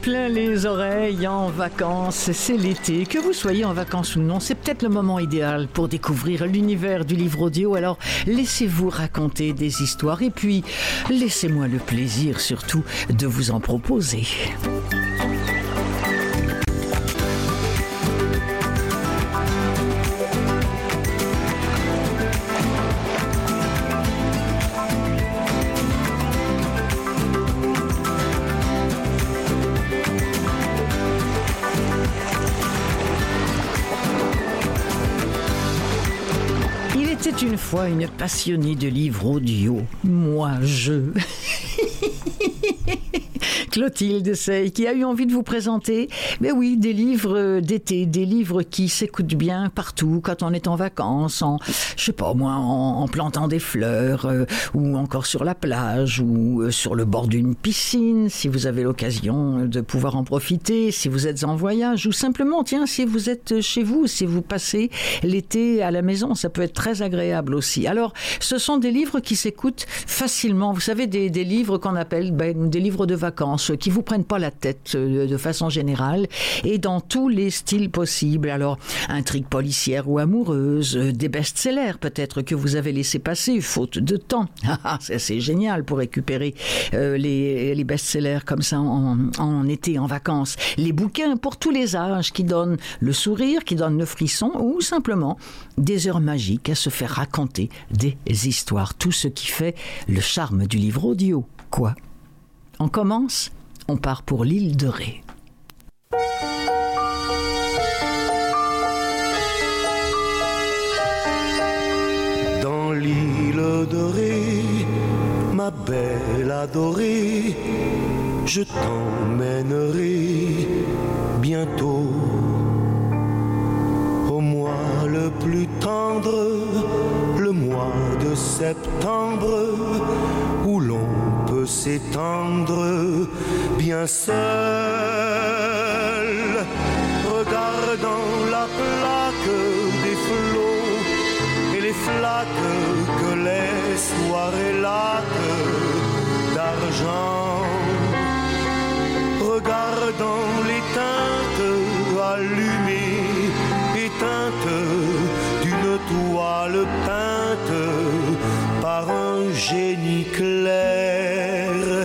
plein les oreilles en vacances, c'est l'été. Que vous soyez en vacances ou non, c'est peut-être le moment idéal pour découvrir l'univers du livre audio. Alors, laissez-vous raconter des histoires et puis, laissez-moi le plaisir surtout de vous en proposer. C'était une fois une passionnée de livres audio. Moi, Clotilde Sey, qui a eu envie de vous présenter, des livres d'été, des livres qui s'écoutent bien partout, quand on est en vacances, en plantant des fleurs, ou encore sur la plage, ou sur le bord d'une piscine, si vous avez l'occasion de pouvoir en profiter, si vous êtes en voyage, ou simplement, si vous êtes chez vous, si vous passez l'été à la maison, ça peut être très agréable aussi. Alors, ce sont des livres qui s'écoutent facilement. Vous savez, des livres qu'on appelle des livres de vacances, qui vous prennent pas la tête de façon générale, et dans tous les styles possibles. Alors, intrigue policière ou amoureuse, des best-sellers peut-être que vous avez laissé passer, faute de temps. C'est génial pour récupérer les best-sellers comme ça en été, en vacances. Les bouquins pour tous les âges qui donnent le sourire, qui donnent le frisson, ou simplement des heures magiques à se faire raconter des histoires. Tout ce qui fait le charme du livre audio. Quoi ? On commence, on part pour l'île de Ré. Dans l'île de Ré, ma belle adorée, je t'emmènerai bientôt au mois le plus tendre, le mois de septembre, où l'on peut s'étendre bien seul, regardant la plaque des flots et les flaques que les soirées laques d'argent, regardant les teintes allumées, éteintes d'une toile peinte par un génie clair.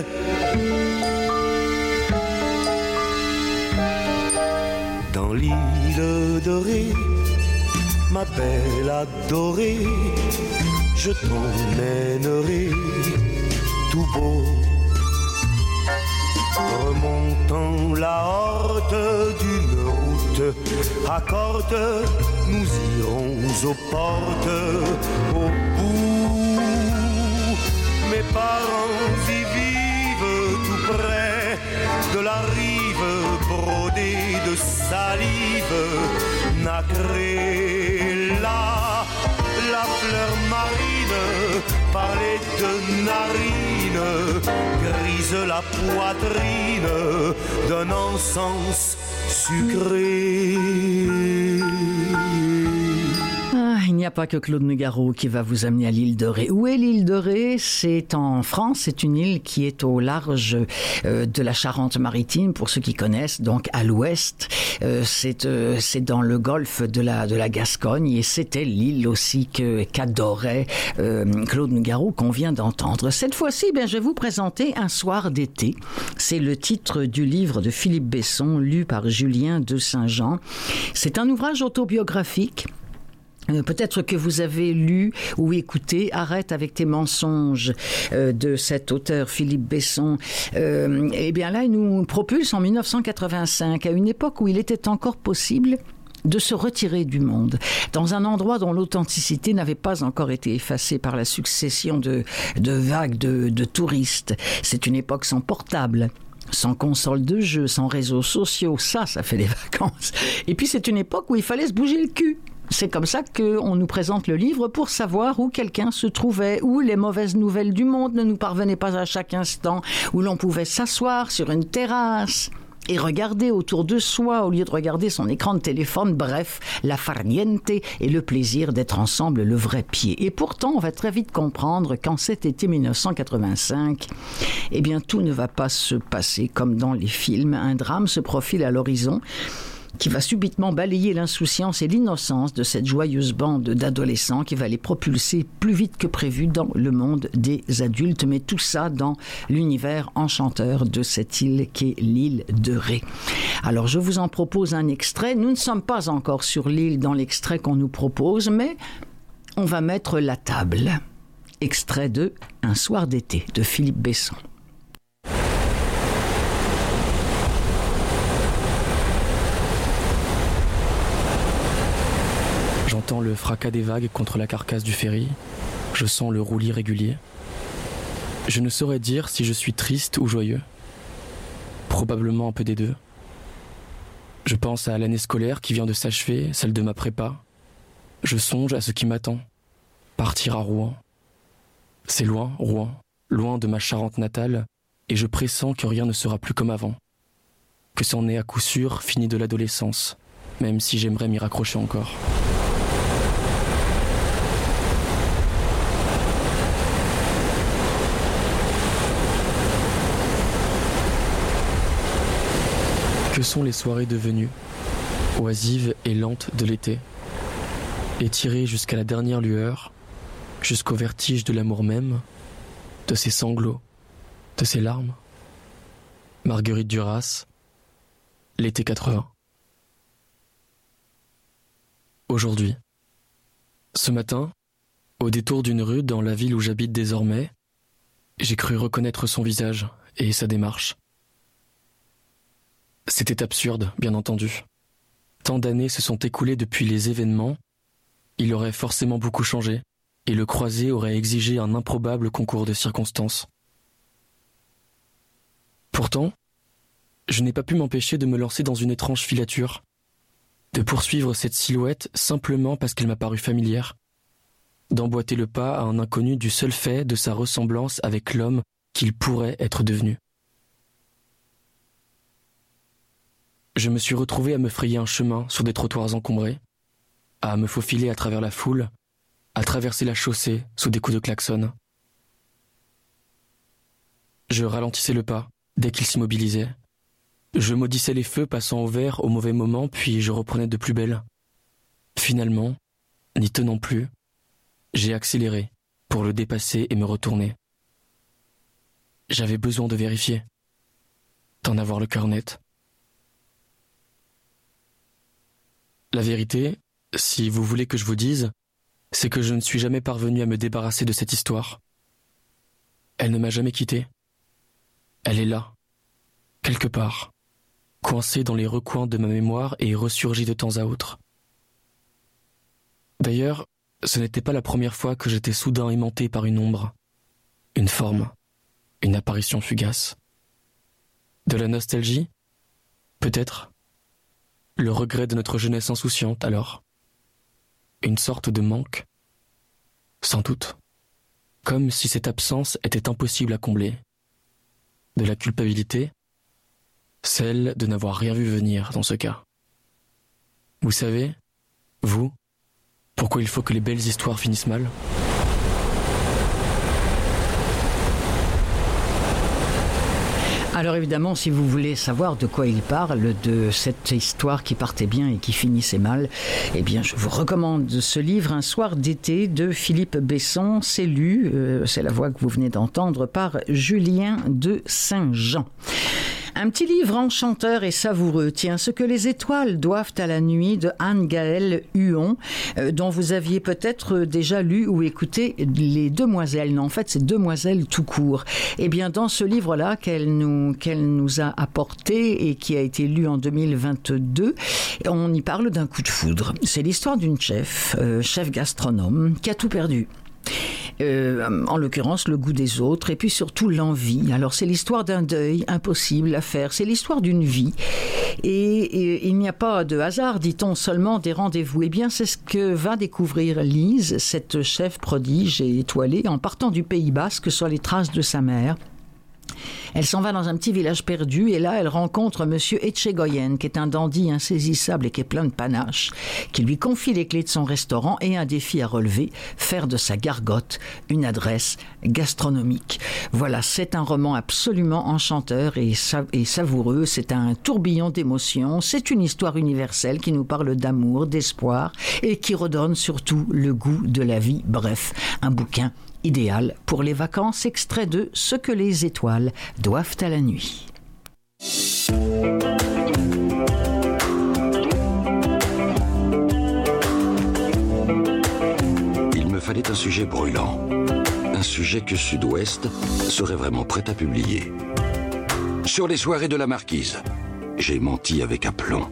Dans l'île de Ré, ma belle adorée, je t'emmènerai tout beau, remontant la horde d'une route à cordes, nous irons aux portes, au bout. Mes parents y vivent tout près de la rive brodée de salive nacrée. Là, la fleur marine parlait de narines, grise la poitrine d'un encens sucré. Il n'y a pas que Claude Nougaro qui va vous amener à l'île de Ré. Où est l'île de Ré ? C'est en France. C'est une île qui est au large de la Charente-Maritime, pour ceux qui connaissent, donc à l'ouest. C'est dans le golfe de la Gascogne, et c'était l'île aussi qu'adorait Claude Nougaro, qu'on vient d'entendre. Cette fois-ci, je vais vous présenter Un soir d'été. C'est le titre du livre de Philippe Besson, lu par Julien de Saint-Jean. C'est un ouvrage autobiographique. Peut-être que vous avez lu ou écouté Arrête avec tes mensonges de cet auteur Philippe Besson. Là, il nous propulse en 1985, à une époque où il était encore possible de se retirer du monde, dans un endroit dont l'authenticité n'avait pas encore été effacée par la succession de vagues de touristes. C'est une époque sans portable, sans console de jeu, sans réseaux sociaux. Ça fait des vacances. Et puis c'est une époque où il fallait se bouger le cul. C'est comme ça qu'on nous présente le livre, pour savoir où quelqu'un se trouvait, où les mauvaises nouvelles du monde ne nous parvenaient pas à chaque instant, où l'on pouvait s'asseoir sur une terrasse et regarder autour de soi au lieu de regarder son écran de téléphone. Bref, la farniente et le plaisir d'être ensemble, le vrai pied. Et pourtant, on va très vite comprendre qu'en cet été 1985, eh bien, tout ne va pas se passer comme dans les films. Un drame se profile à l'horizon qui va subitement balayer l'insouciance et l'innocence de cette joyeuse bande d'adolescents, qui va les propulser plus vite que prévu dans le monde des adultes, mais tout ça dans l'univers enchanteur de cette île qu'est l'île de Ré. Alors je vous en propose un extrait. Nous ne sommes pas encore sur l'île dans l'extrait qu'on nous propose, mais on va mettre la table. Extrait de Un soir d'été de Philippe Besson. J'entends le fracas des vagues contre la carcasse du ferry. Je sens le roulis régulier. Je ne saurais dire si je suis triste ou joyeux. Probablement un peu des deux. Je pense à l'année scolaire qui vient de s'achever, celle de ma prépa. Je songe à ce qui m'attend. Partir à Rouen. C'est loin, Rouen, loin de ma Charente natale, et je pressens que rien ne sera plus comme avant. Que c'en est à coup sûr fini de l'adolescence, même si j'aimerais m'y raccrocher encore. Que sont les soirées devenues, oisives et lentes de l'été, étirées jusqu'à la dernière lueur, jusqu'au vertige de l'amour même, de ses sanglots, de ses larmes. Marguerite Duras, l'été 80. Aujourd'hui, ce matin, au détour d'une rue dans la ville où j'habite désormais, j'ai cru reconnaître son visage et sa démarche. C'était absurde, bien entendu. Tant d'années se sont écoulées depuis les événements, il aurait forcément beaucoup changé, et le croiser aurait exigé un improbable concours de circonstances. Pourtant, je n'ai pas pu m'empêcher de me lancer dans une étrange filature, de poursuivre cette silhouette simplement parce qu'elle m'a paru familière, d'emboîter le pas à un inconnu du seul fait de sa ressemblance avec l'homme qu'il pourrait être devenu. Je me suis retrouvé à me frayer un chemin sur des trottoirs encombrés, à me faufiler à travers la foule, à traverser la chaussée sous des coups de klaxon. Je ralentissais le pas dès qu'il s'immobilisait. Je maudissais les feux passant au vert au mauvais moment, puis je reprenais de plus belle. Finalement, n'y tenant plus, j'ai accéléré pour le dépasser et me retourner. J'avais besoin de vérifier, d'en avoir le cœur net. La vérité, si vous voulez que je vous dise, c'est que je ne suis jamais parvenu à me débarrasser de cette histoire. Elle ne m'a jamais quitté. Elle est là, quelque part, coincée dans les recoins de ma mémoire et ressurgie de temps à autre. D'ailleurs, ce n'était pas la première fois que j'étais soudain aimanté par une ombre, une forme, une apparition fugace. De la nostalgie ? Peut-être. Le regret de notre jeunesse insouciante, alors. Une sorte de manque ? Sans doute. Comme si cette absence était impossible à combler. De la culpabilité ? Celle de n'avoir rien vu venir dans ce cas. Vous savez, vous, pourquoi il faut que les belles histoires finissent mal ? Alors évidemment, si vous voulez savoir de quoi il parle, de cette histoire qui partait bien et qui finissait mal, eh bien je vous recommande ce livre, Un soir d'été de Philippe Besson. C'est lu, c'est la voix que vous venez d'entendre, par Julien de Saint-Jean. Un petit livre enchanteur et savoureux, tiens, Ce que les étoiles doivent à la nuit de Anne-Gaëlle Huon, dont vous aviez peut-être déjà lu ou écouté Les Demoiselles. Non, en fait, c'est Demoiselles tout court. Eh bien, dans ce livre-là qu'elle nous a apporté et qui a été lu en 2022, on y parle d'un coup de foudre. C'est l'histoire d'une chef gastronome, qui a tout perdu. En l'occurrence le goût des autres et puis surtout l'envie. Alors c'est l'histoire d'un deuil impossible à faire, c'est l'histoire d'une vie et il n'y a pas de hasard, dit-on, seulement des rendez-vous. Eh bien c'est ce que va découvrir Lise, cette chef prodige et étoilée, en partant du Pays Basque sur les traces de sa mère. Elle s'en va dans un petit village perdu et là, elle rencontre Monsieur Etchegoyen, qui est un dandy insaisissable et qui est plein de panache, qui lui confie les clés de son restaurant et un défi à relever, faire de sa gargote une adresse gastronomique. Voilà, c'est un roman absolument enchanteur et savoureux. C'est un tourbillon d'émotions. C'est une histoire universelle qui nous parle d'amour, d'espoir et qui redonne surtout le goût de la vie. Bref, un bouquin idéal pour les vacances, extrait de Ce que les étoiles doivent à la nuit. Il me fallait un sujet brûlant, un sujet que Sud-Ouest serait vraiment prêt à publier. Sur les soirées de la Marquise, j'ai menti avec aplomb.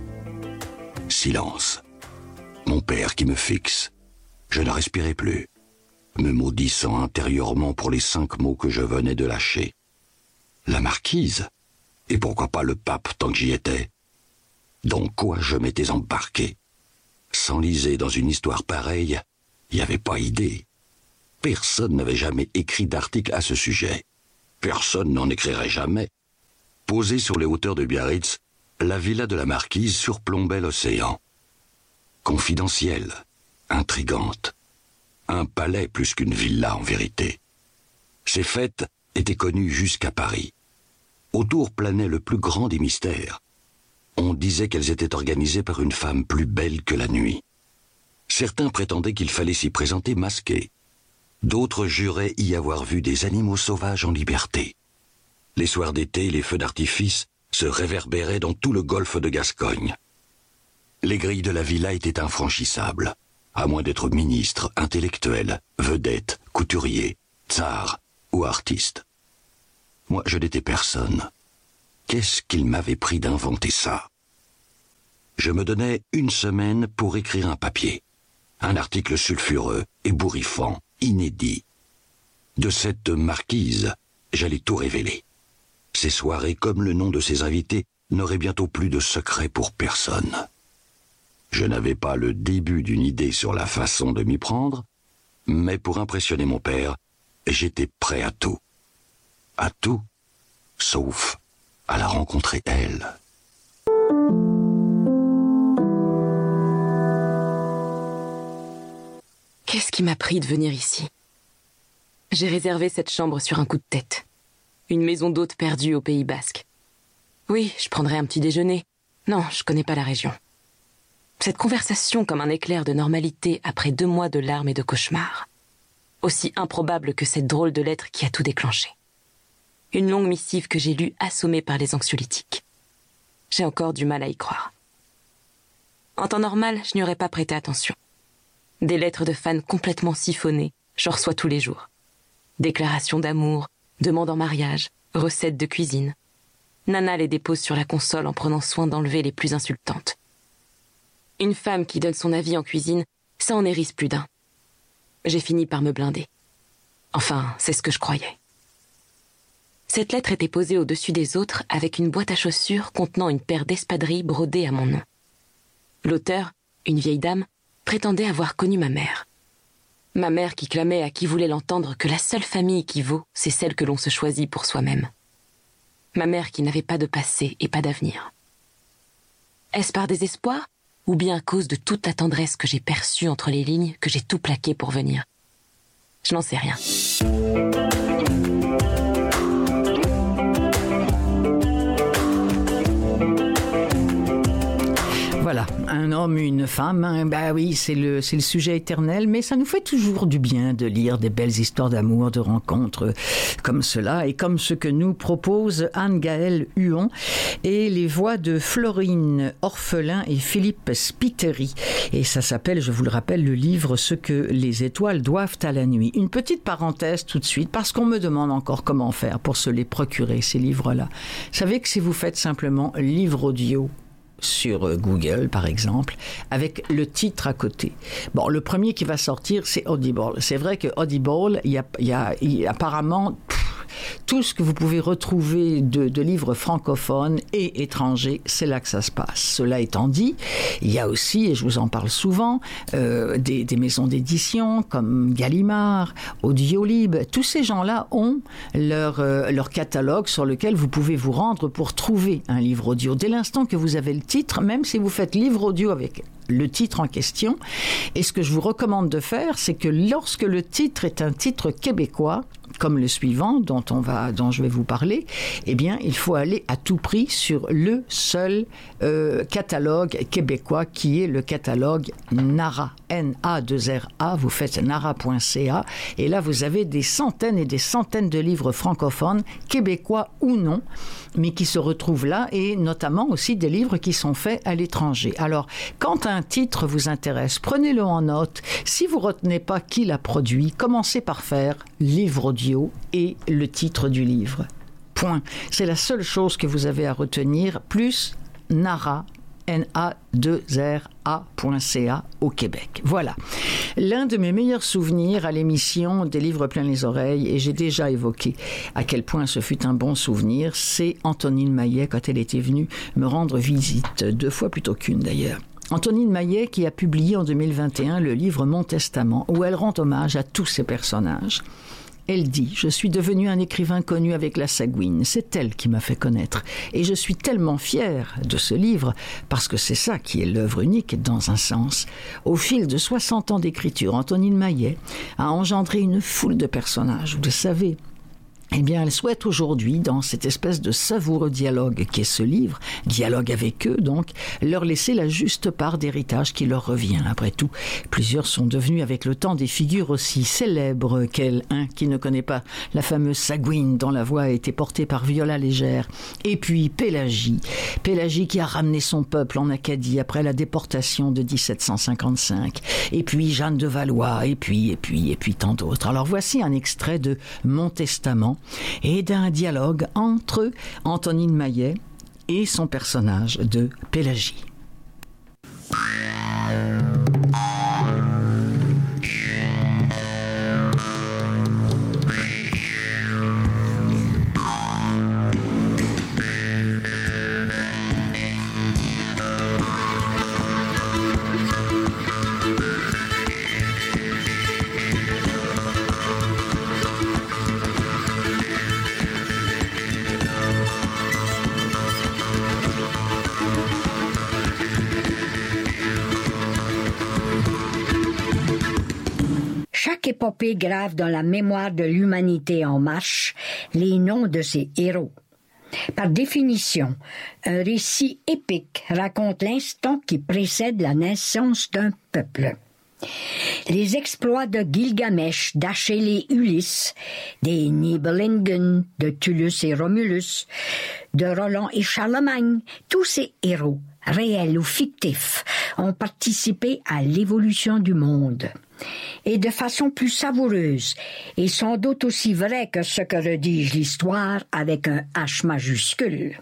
Silence. Mon père qui me fixe. Je ne respirais plus, me maudissant intérieurement pour les 5 mots que je venais de lâcher. La Marquise? Et pourquoi pas le pape tant que j'y étais? Dans quoi je m'étais embarqué? S'enliser dans une histoire pareille, il n'y avait pas idée. Personne n'avait jamais écrit d'article à ce sujet. Personne n'en écrirait jamais. Posée sur les hauteurs de Biarritz, la villa de la Marquise surplombait l'océan. Confidentielle, intrigante. Un palais plus qu'une villa en vérité. Ces fêtes étaient connues jusqu'à Paris. Autour planait le plus grand des mystères. On disait qu'elles étaient organisées par une femme plus belle que la nuit. Certains prétendaient qu'il fallait s'y présenter masqué. D'autres juraient y avoir vu des animaux sauvages en liberté. Les soirs d'été, les feux d'artifice se réverbéraient dans tout le golfe de Gascogne. Les grilles de la villa étaient infranchissables. À moins d'être ministre, intellectuel, vedette, couturier, tsar ou artiste. Moi, je n'étais personne. Qu'est-ce qu'il m'avait pris d'inventer ça? Je me donnais 1 semaine pour écrire un papier. Un article sulfureux, ébouriffant, inédit. De cette Marquise, j'allais tout révéler. Ces soirées, comme le nom de ses invités, n'auraient bientôt plus de secret pour personne. Je n'avais pas le début d'une idée sur la façon de m'y prendre, mais pour impressionner mon père, j'étais prêt à tout. À tout, sauf à la rencontrer elle. Qu'est-ce qui m'a pris de venir ici? J'ai réservé cette chambre sur un coup de tête. Une maison d'hôte perdue au Pays Basque. Oui, je prendrai un petit déjeuner. Non, je connais pas la région. Cette conversation comme un éclair de normalité après 2 mois de larmes et de cauchemars. Aussi improbable que cette drôle de lettre qui a tout déclenché. Une longue missive que j'ai lue assommée par les anxiolytiques. J'ai encore du mal à y croire. En temps normal, je n'y aurais pas prêté attention. Des lettres de fans complètement siphonnées, j'en reçois tous les jours. Déclarations d'amour, demandes en mariage, recettes de cuisine. Nana les dépose sur la console en prenant soin d'enlever les plus insultantes. Une femme qui donne son avis en cuisine, ça en hérisse plus d'un. J'ai fini par me blinder. Enfin, c'est ce que je croyais. Cette lettre était posée au-dessus des autres avec une boîte à chaussures contenant une paire d'espadrilles brodées à mon nom. L'auteur, une vieille dame, prétendait avoir connu ma mère. Ma mère qui clamait à qui voulait l'entendre que la seule famille qui vaut, c'est celle que l'on se choisit pour soi-même. Ma mère qui n'avait pas de passé et pas d'avenir. Est-ce par désespoir ? Ou bien à cause de toute la tendresse que j'ai perçue entre les lignes, que j'ai tout plaqué pour venir. Je n'en sais rien. Voilà, un homme, une femme, hein, bah oui, c'est le sujet éternel, mais ça nous fait toujours du bien de lire des belles histoires d'amour, de rencontres comme cela, et comme ce que nous propose Anne-Gaëlle Huon, et les voix de Florine Orphelin et Philippe Spiteri. Et ça s'appelle, je vous le rappelle, le livre « Ce que les étoiles doivent à la nuit ». Une petite parenthèse tout de suite, parce qu'on me demande encore comment faire pour se les procurer, ces livres-là. Vous savez que si vous faites simplement livre audio, sur Google, par exemple, avec le titre à côté. Bon, le premier qui va sortir, c'est Audible. C'est vrai que Audible, il y a apparemment... tout ce que vous pouvez retrouver de livres francophones et étrangers, c'est là que ça se passe. Cela étant dit, il y a aussi, et je vous en parle souvent, des maisons d'édition comme Gallimard, Audiolib. Tous ces gens-là ont leur catalogue sur lequel vous pouvez vous rendre pour trouver un livre audio. Dès l'instant que vous avez le titre, même si vous faites livre audio avec le titre en question, et ce que je vous recommande de faire, c'est que lorsque le titre est un titre québécois, comme le suivant dont je vais vous parler, eh bien, il faut aller à tout prix sur le seul catalogue québécois qui est le catalogue NARA, N-A-2-R-A. Vous faites nara.ca et là, vous avez des centaines et des centaines de livres francophones, québécois ou non, mais qui se retrouvent là, et notamment aussi des livres qui sont faits à l'étranger. Alors, quand un titre vous intéresse, prenez-le en note. Si vous ne retenez pas qui l'a produit, commencez par faire livre audio et le titre du livre. Point. C'est la seule chose que vous avez à retenir, plus NARA, N-A-2-R-A.ca au Québec. Voilà. L'un de mes meilleurs souvenirs à l'émission des livres plein les oreilles, et j'ai déjà évoqué à quel point ce fut un bon souvenir, c'est Antonine Maillet quand elle était venue me rendre visite, 2 fois plutôt qu'une d'ailleurs. Antonine Maillet qui a publié en 2021 le livre Mon Testament, où elle rend hommage à tous ces personnages. Elle dit « Je suis devenue un écrivain connu avec la Sagouine. C'est elle qui m'a fait connaître. Et je suis tellement fière de ce livre, parce que c'est ça qui est l'œuvre unique dans un sens. Au fil de 60 ans d'écriture, Antonine Maillet a engendré une foule de personnages. Vous le savez. Eh bien, elle souhaite aujourd'hui, dans cette espèce de savoureux dialogue qu'est ce livre, dialogue avec eux donc, leur laisser la juste part d'héritage qui leur revient. Après tout, plusieurs sont devenus avec le temps des figures aussi célèbres qu'elle, qui ne connaît pas la fameuse Sagouine dont la voix a été portée par Viola Légère. Et puis Pélagie qui a ramené son peuple en Acadie après la déportation de 1755. Et puis Jeanne de Valois, et puis tant d'autres. Alors voici un extrait de Mon Testament, et d'un dialogue entre Antonine Maillet et son personnage de Pélagie. Chaque épopée grave dans la mémoire de l'humanité en marche les noms de ses héros. Par définition, un récit épique raconte l'instant qui précède la naissance d'un peuple. Les exploits de Gilgamesh, d'Achille et Ulysse, des Nibelungen, de Tullus et Romulus, de Roland et Charlemagne, tous ces héros, réels ou fictifs, ont participé à l'évolution du monde. Et de façon plus savoureuse, et sans doute aussi vraie que ce que rédige l'histoire avec un H majuscule.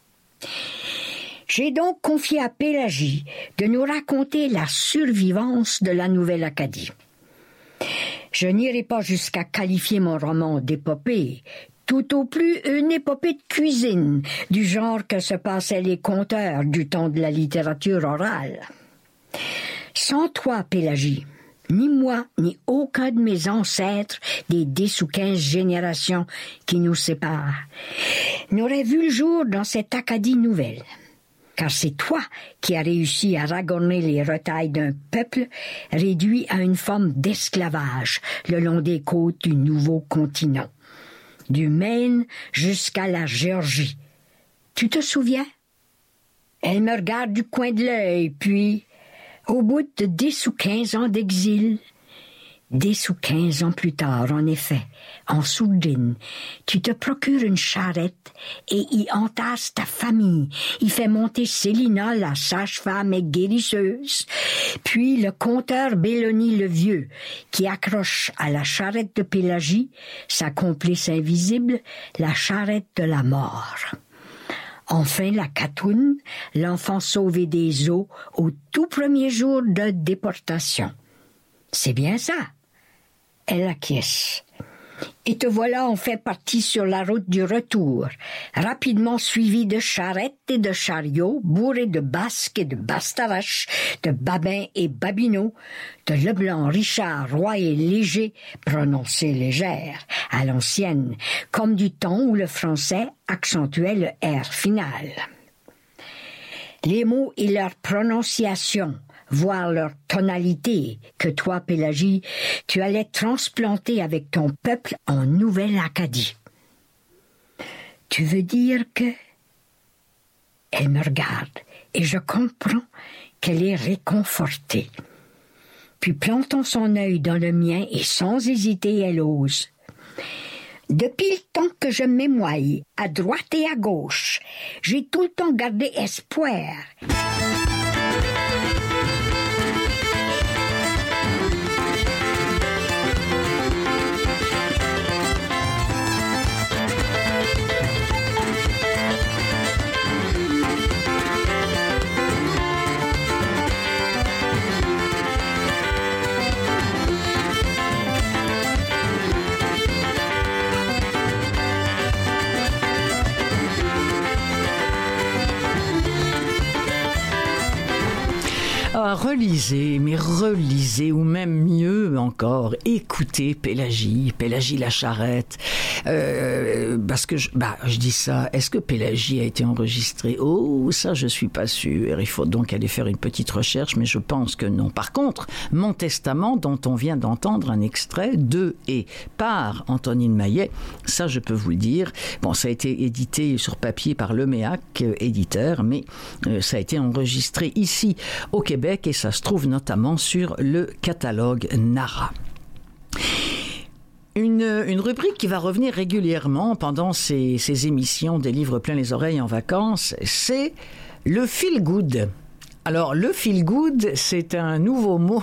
J'ai donc confié à Pélagie de nous raconter la survivance de la Nouvelle-Acadie. Je n'irai pas jusqu'à qualifier mon roman d'épopée, tout au plus une épopée de cuisine, du genre que se passaient les conteurs du temps de la littérature orale. Sans toi, Pélagie, ni moi, ni aucun de mes ancêtres des 10 ou 15 générations qui nous séparent, n'aurait vu le jour dans cette Acadie nouvelle. Car c'est toi qui as réussi à ragonner les retailles d'un peuple réduit à une forme d'esclavage le long des côtes du nouveau continent, du Maine jusqu'à la Géorgie. Tu te souviens? Elle me regarde du coin de l'œil, puis, au bout de 10 ou 15 ans d'exil, 10 ou 15 ans plus tard, en effet, en sourdine, tu te procures une charrette et y entasses ta famille, y fais monter Célina, la sage-femme et guérisseuse, puis le conteur Béloni le Vieux, qui accroche à la charrette de Pélagie sa complice invisible, la charrette de la mort. Enfin, la Catoune, l'enfant sauvé des eaux au tout premier jour de déportation. C'est bien ça. Elle acquiesce. Et te voilà en fait parti sur la route du retour, rapidement suivi de charrettes et de chariots, bourrés de basques et de bastaraches, de babins et babinots, de Leblanc, Richard, Roy et Léger, prononcé légère, à l'ancienne, comme du temps où le français accentuait le R final. Les mots et leur prononciation, voire leur tonalité, que toi, Pélagie, tu allais transplanter avec ton peuple en Nouvelle-Acadie. Tu veux dire que... Elle me regarde, et je comprends qu'elle est réconfortée. Puis plantant son œil dans le mien, et sans hésiter, elle ose. Depuis le temps que je m'émoille, à droite et à gauche, j'ai tout le temps gardé espoir. Relisez, mais relisez, ou même mieux encore, écoutez Pélagie la charrette. Parce que, je dis ça, est-ce que Pélagie a été enregistrée? Oh, ça je suis pas sûr. Il faut donc aller faire une petite recherche, mais je pense que non. Par contre, Mon Testament, dont on vient d'entendre un extrait, de et par Antonine Maillet, ça je peux vous le dire. Bon, ça a été édité sur papier par Leméac, éditeur, mais ça a été enregistré ici au Québec et ça se trouve notamment sur le catalogue Nara. Une rubrique qui va revenir régulièrement pendant ces émissions des livres plein les oreilles en vacances, c'est le feel good. Alors, le feel good, c'est un nouveau mot.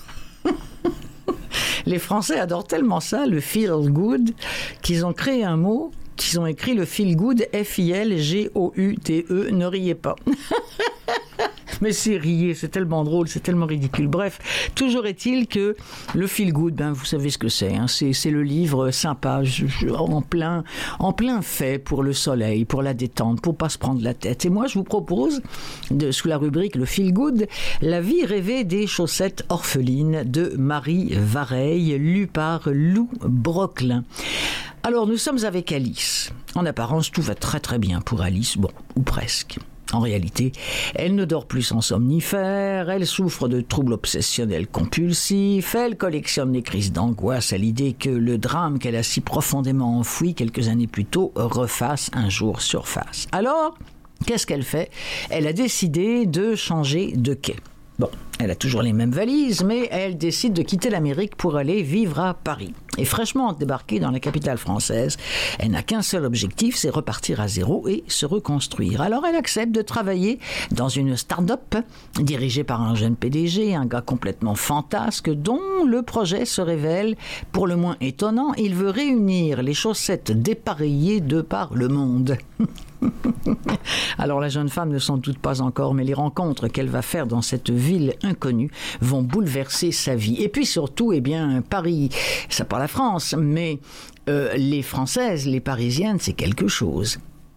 Les Français adorent tellement ça, le feel good, qu'ils ont créé un mot, qu'ils ont écrit le feel good, F-I-L-G-O-U-D-E, ne riez pas. Mais c'est rire, c'est tellement drôle, c'est tellement ridicule. Bref, toujours est-il que le feel good, vous savez ce que c'est, hein, c'est le livre sympa, en plein fait pour le soleil, pour la détente, pour pas se prendre la tête. Et moi, je vous propose, sous la rubrique le feel good, La vie rêvée des chaussettes orphelines de Marie Vareille, lue par Lou Brocklin. Alors, nous sommes avec Alice. En apparence, tout va très très bien pour Alice, bon, ou presque. En réalité, elle ne dort plus sans somnifère, elle souffre de troubles obsessionnels compulsifs, elle collectionne les crises d'angoisse à l'idée que le drame qu'elle a si profondément enfoui quelques années plus tôt refasse un jour surface. Alors, qu'est-ce qu'elle fait? Elle a décidé de changer de quai. Bon, elle a toujours les mêmes valises, mais elle décide de quitter l'Amérique pour aller vivre à Paris. Et fraîchement débarquée dans la capitale française, elle n'a qu'un seul objectif, c'est repartir à zéro et se reconstruire. Alors elle accepte de travailler dans une start-up dirigée par un jeune PDG, un gars complètement fantasque, dont le projet se révèle pour le moins étonnant. Il veut réunir les chaussettes dépareillées de par le monde. Alors la jeune femme ne s'en doute pas encore, mais les rencontres qu'elle va faire dans cette ville inconnue vont bouleverser sa vie. Et puis surtout, Paris, ça pas la France, mais les Françaises, les Parisiennes, c'est quelque chose.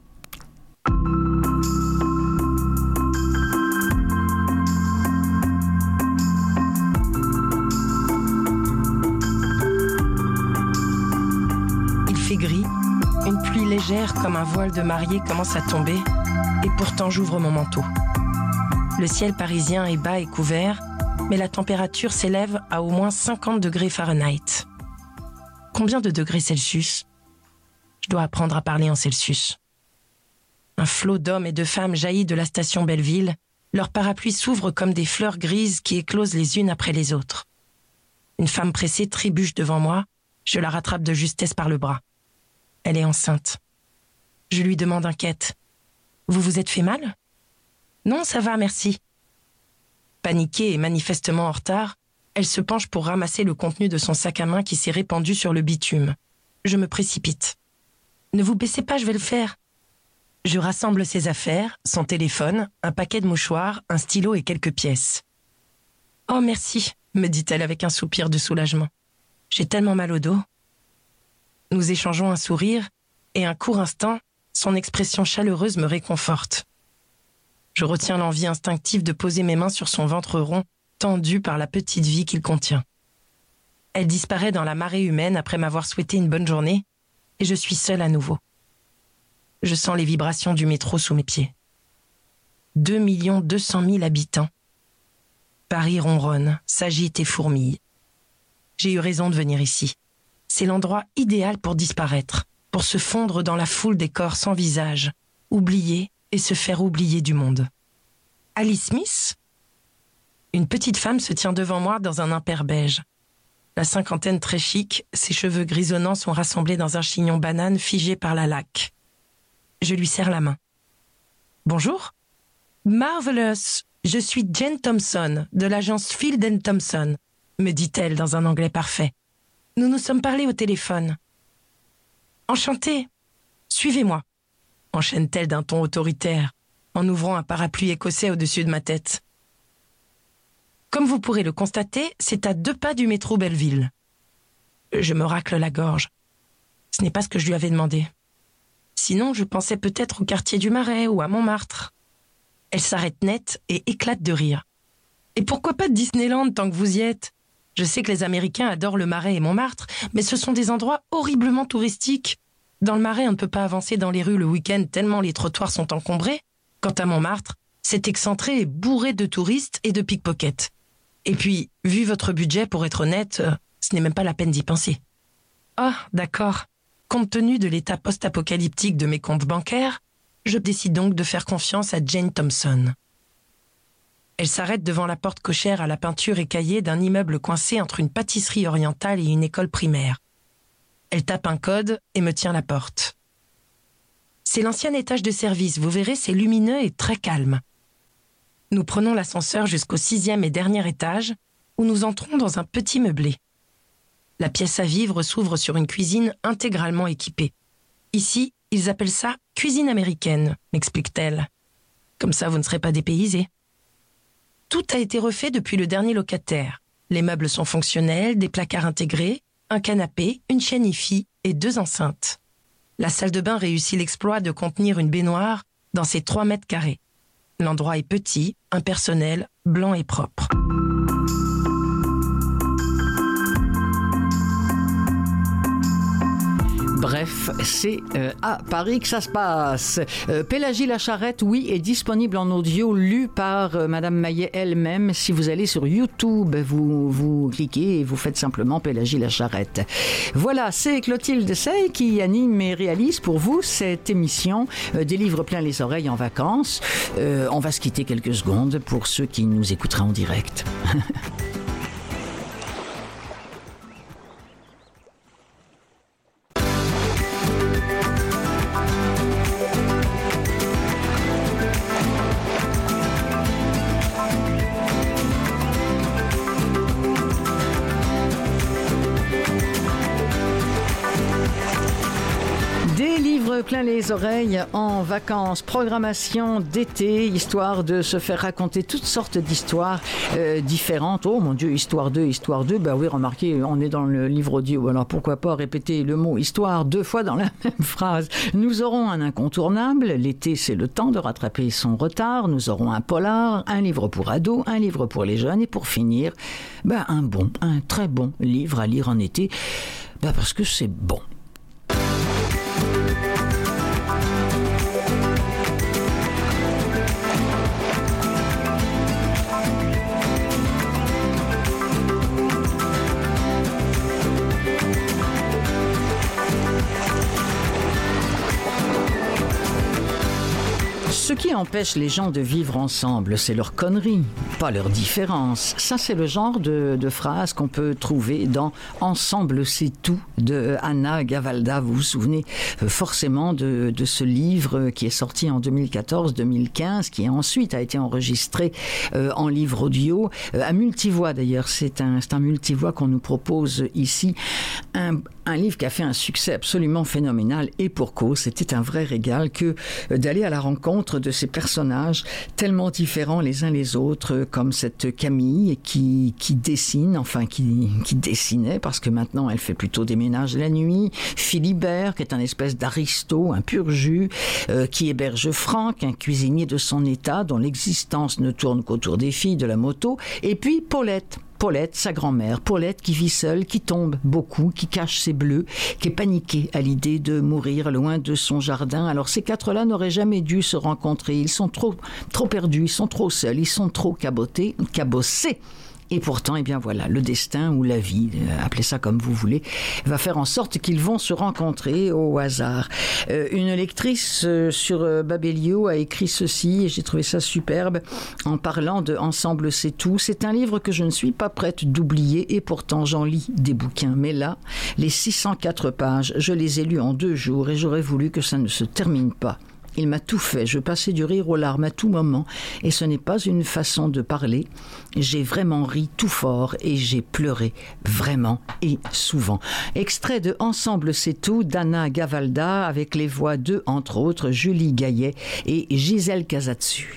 Il fait gris. Une pluie légère comme un voile de mariée commence à tomber et pourtant j'ouvre mon manteau. Le ciel parisien est bas et couvert, mais la température s'élève à au moins 50 degrés Fahrenheit. Combien de degrés Celsius? Je dois apprendre à parler en Celsius. Un flot d'hommes et de femmes jaillit de la station Belleville. Leurs parapluies s'ouvrent comme des fleurs grises qui éclosent les unes après les autres. Une femme pressée trébuche devant moi. Je la rattrape de justesse par le bras. Elle est enceinte. Je lui demande inquiète. « Vous vous êtes fait mal ?»« Non, ça va, merci. » Paniquée et manifestement en retard, elle se penche pour ramasser le contenu de son sac à main qui s'est répandu sur le bitume. Je me précipite. « Ne vous baissez pas, je vais le faire. » Je rassemble ses affaires, son téléphone, un paquet de mouchoirs, un stylo et quelques pièces. « Oh, merci, » me dit-elle avec un soupir de soulagement. « J'ai tellement mal au dos. » Nous échangeons un sourire et un court instant, son expression chaleureuse me réconforte. Je retiens l'envie instinctive de poser mes mains sur son ventre rond, tendu par la petite vie qu'il contient. Elle disparaît dans la marée humaine après m'avoir souhaité une bonne journée et je suis seule à nouveau. Je sens les vibrations du métro sous mes pieds. 2 200 000 habitants. Paris ronronne, s'agite et fourmille. J'ai eu raison de venir ici. C'est l'endroit idéal pour disparaître, pour se fondre dans la foule des corps sans visage, oublier et se faire oublier du monde. Alice Smith ? Une petite femme se tient devant moi dans un impair beige. La cinquantaine très chic, ses cheveux grisonnants sont rassemblés dans un chignon banane figé par la laque. Je lui serre la main. « Bonjour. Marvelous. Je suis Jane Thompson, de l'agence Field & Thompson, me dit-elle dans un anglais parfait. Nous nous sommes parlé au téléphone. Enchantée. Suivez-moi, enchaîne-t-elle d'un ton autoritaire, en ouvrant un parapluie écossais au-dessus de ma tête. Comme vous pourrez le constater, c'est à 2 pas du métro Belleville. Je me racle la gorge. Ce n'est pas ce que je lui avais demandé. Sinon, je pensais peut-être au quartier du Marais ou à Montmartre. Elle s'arrête net et éclate de rire. Et pourquoi pas Disneyland tant que vous y êtes ? Je sais que les Américains adorent le Marais et Montmartre, mais ce sont des endroits horriblement touristiques. Dans le Marais, on ne peut pas avancer dans les rues le week-end tellement les trottoirs sont encombrés. Quant à Montmartre, c'est excentré et bourré de touristes et de pickpockets. Et puis, vu votre budget, pour être honnête, ce n'est même pas la peine d'y penser. Ah, d'accord. Compte tenu de l'état post-apocalyptique de mes comptes bancaires, je décide donc de faire confiance à Jane Thompson. Elle s'arrête devant la porte cochère à la peinture écaillée d'un immeuble coincé entre une pâtisserie orientale et une école primaire. Elle tape un code et me tient la porte. C'est l'ancien étage de service, vous verrez, c'est lumineux et très calme. Nous prenons l'ascenseur jusqu'au 6e et dernier étage, où nous entrons dans un petit meublé. La pièce à vivre s'ouvre sur une cuisine intégralement équipée. Ici, ils appellent ça « cuisine américaine », m'explique-t-elle. Comme ça, vous ne serez pas dépaysés. Tout a été refait depuis le dernier locataire. Les meubles sont fonctionnels, des placards intégrés, un canapé, une chaîne hi-fi et 2 enceintes. La salle de bain réussit l'exploit de contenir une baignoire dans ses 3 mètres carrés. L'endroit est petit, impersonnel, blanc et propre. Bref, c'est à Paris que ça se passe. Pélagie la Charrette, oui, est disponible en audio, lu par Madame Maillet elle-même. Si vous allez sur YouTube, vous cliquez et vous faites simplement Pélagie la Charrette. Voilà, c'est Clotilde Sey qui anime et réalise pour vous cette émission des livres plein les oreilles en vacances. On va se quitter quelques secondes pour ceux qui nous écouteraient en direct. Plein les oreilles en vacances, programmation d'été, histoire de se faire raconter toutes sortes d'histoires différentes. Oh mon Dieu, histoire 2, bah oui, remarquez, on est dans le livre audio, alors pourquoi pas répéter le mot histoire 2 fois dans la même phrase. Nous aurons un incontournable, l'été c'est le temps de rattraper son retard, nous aurons un polar, un livre pour ados, un livre pour les jeunes et pour finir, un très bon livre à lire en été, parce que c'est bon. Ce qui empêche les gens de vivre ensemble, c'est leur connerie, pas leur différence. Ça, c'est le genre de phrase qu'on peut trouver dans « Ensemble, c'est tout » de Anna Gavalda. Vous vous souvenez forcément de ce livre qui est sorti en 2014-2015, qui ensuite a été enregistré en livre audio, à multivoix d'ailleurs. C'est un multivoix qu'on nous propose ici. Un livre qui a fait un succès absolument phénoménal et pour cause, c'était un vrai régal que d'aller à la rencontre de ces personnages tellement différents les uns les autres, comme cette Camille qui dessine, enfin qui dessinait, parce que maintenant elle fait plutôt des ménages la nuit. Philibert, qui est un espèce d'aristo, un pur jus, qui héberge Franck, un cuisinier de son état, dont l'existence ne tourne qu'autour des filles de la moto. Et puis Paulette, sa grand-mère, Paulette qui vit seule, qui tombe beaucoup, qui cache ses bleus, qui est paniquée à l'idée de mourir loin de son jardin. Alors ces quatre-là n'auraient jamais dû se rencontrer. Ils sont trop perdus, ils sont trop seuls, ils sont trop cabossés. Et pourtant, eh bien voilà, le destin ou la vie, appelez ça comme vous voulez, va faire en sorte qu'ils vont se rencontrer au hasard. Une lectrice sur Babelio a écrit ceci, et j'ai trouvé ça superbe, en parlant de Ensemble c'est tout. C'est un livre que je ne suis pas prête d'oublier, et pourtant j'en lis des bouquins. Mais là, les 604 pages, je les ai lus en 2 jours, et j'aurais voulu que ça ne se termine pas. Il m'a tout fait, je passais du rire aux larmes à tout moment, et ce n'est pas une façon de parler. J'ai vraiment ri tout fort et j'ai pleuré vraiment et souvent. Extrait de Ensemble c'est tout d'Anna Gavalda, avec les voix de, entre autres, Julie Gaillet et Gisèle Casatsu.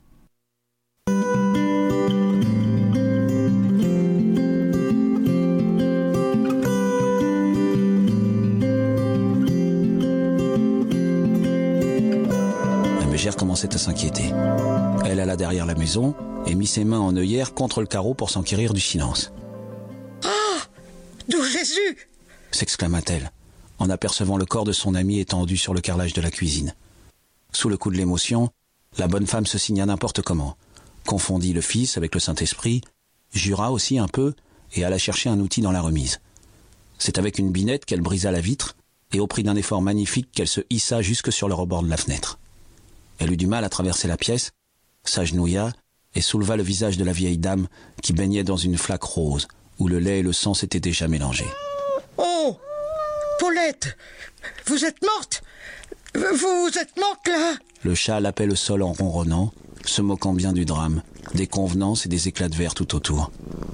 Gère commençait à s'inquiéter. Elle alla derrière la maison et mit ses mains en œillère contre le carreau pour s'enquérir du silence. « Ah, d'où Jésus !» s'exclama-t-elle, en apercevant le corps de son ami étendu sur le carrelage de la cuisine. Sous le coup de l'émotion, la bonne femme se signa n'importe comment, confondit le Fils avec le Saint-Esprit, jura aussi un peu et alla chercher un outil dans la remise. C'est avec une binette qu'elle brisa la vitre et au prix d'un effort magnifique qu'elle se hissa jusque sur le rebord de la fenêtre. Elle eut du mal à traverser la pièce, s'agenouilla et souleva le visage de la vieille dame qui baignait dans une flaque rose où le lait et le sang s'étaient déjà mélangés. « Oh, Paulette, vous êtes morte ? Vous êtes morte là ?» Le chat lapait le sol en ronronnant, se moquant bien du drame, des convenances et des éclats de verre tout autour.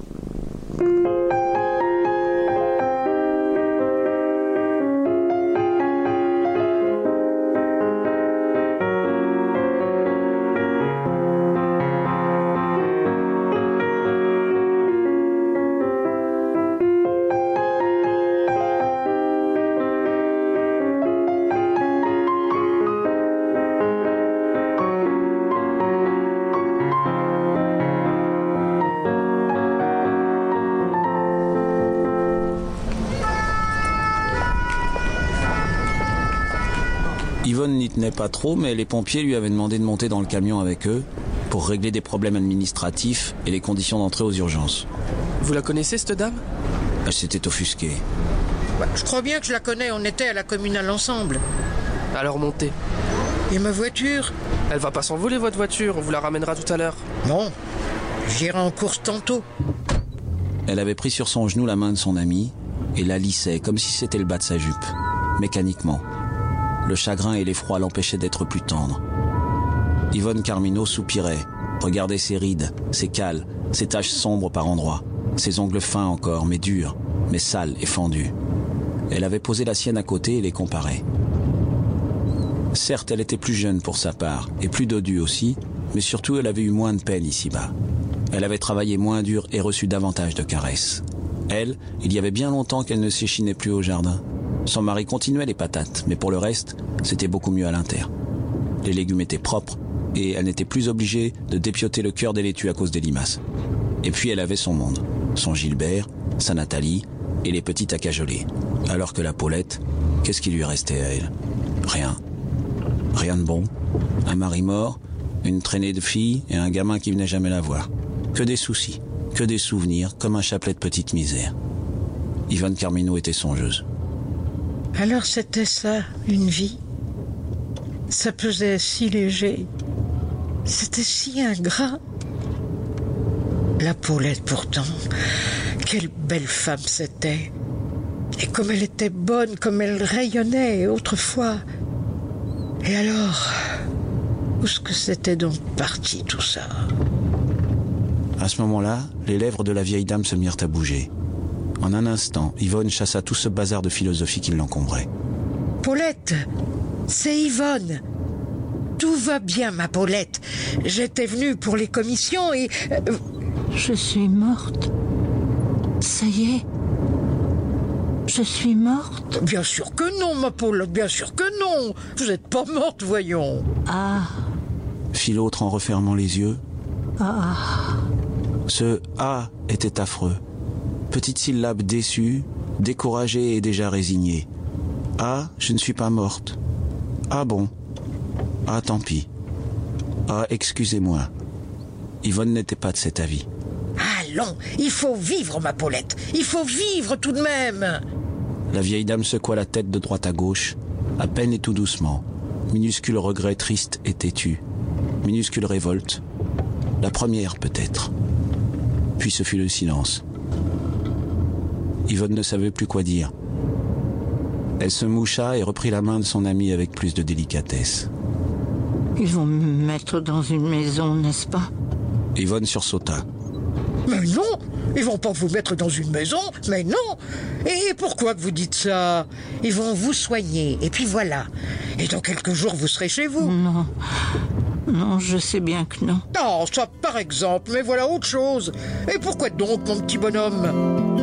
Yvonne n'y tenait pas trop, mais les pompiers lui avaient demandé de monter dans le camion avec eux pour régler des problèmes administratifs et les conditions d'entrée aux urgences. Vous la connaissez, cette dame ? Elle s'était offusquée. Je crois bien que je la connais, on était à la communale ensemble. Alors montez. Et ma voiture ? Elle va pas s'envoler, votre voiture, on vous la ramènera tout à l'heure. Non, j'irai en course tantôt. Elle avait pris sur son genou la main de son ami et la lissait comme si c'était le bas de sa jupe, mécaniquement. Le chagrin et l'effroi l'empêchaient d'être plus tendre. Yvonne Carmino soupirait, regardait ses rides, ses cales, ses taches sombres par endroits, ses ongles fins encore, mais durs, mais sales et fendus. Elle avait posé la sienne à côté et les comparait. Certes, elle était plus jeune pour sa part, et plus dodue aussi, mais surtout elle avait eu moins de peine ici-bas. Elle avait travaillé moins dur et reçu davantage de caresses. Elle, il y avait bien longtemps qu'elle ne s'échinait plus au jardin. Son mari continuait les patates, mais pour le reste, c'était beaucoup mieux à l'inter. Les légumes étaient propres, et elle n'était plus obligée de dépioter le cœur des laitues à cause des limaces. Et puis elle avait son monde, son Gilbert, sa Nathalie, et les petites à cajoler. Alors que la Paulette, qu'est-ce qui lui restait à elle ? Rien. Rien de bon. Un mari mort, une traînée de filles et un gamin qui venait jamais la voir. Que des soucis, que des souvenirs, comme un chapelet de petites misères. Yvonne Carmino était songeuse. Alors c'était ça, une vie. Ça pesait si léger. C'était si ingrat. La Paulette pourtant, quelle belle femme c'était. Et comme elle était bonne, comme elle rayonnait autrefois. Et alors, où est-ce que c'était donc parti tout ça ? À ce moment-là, les lèvres de la vieille dame se mirent à bouger. En un instant, Yvonne chassa tout ce bazar de philosophie qui l'encombrait. Paulette, c'est Yvonne. Tout va bien, ma Paulette. J'étais venue pour les commissions et... Je suis morte. Ça y est. Je suis morte. Bien sûr que non, ma Paulette, bien sûr que non. Vous n'êtes pas morte, voyons. Ah. Fit l'autre en refermant les yeux. Ah. Ce « ah » était affreux. Petite syllabe déçue, découragée et déjà résignée. « Ah, je ne suis pas morte. Ah bon. Ah, tant pis. Ah, excusez-moi. » Yvonne n'était pas de cet avis. Allons, il faut vivre, ma Paulette. Il faut vivre tout de même. La vieille dame secoua la tête de droite à gauche, à peine et tout doucement. Minuscule regret triste et têtu. Minuscule révolte. La première, peut-être. Puis ce fut le silence. Yvonne ne savait plus quoi dire. Elle se moucha et reprit la main de son amie avec plus de délicatesse. Ils vont me mettre dans une maison, n'est-ce pas? Yvonne sursauta. Mais non, ils vont pas vous mettre dans une maison, mais non. Et pourquoi que vous dites ça? Ils vont vous soigner, et puis voilà. Et dans quelques jours, vous serez chez vous. Non, non, je sais bien que non. Non, ça par exemple, mais voilà autre chose. Et pourquoi donc, mon petit bonhomme?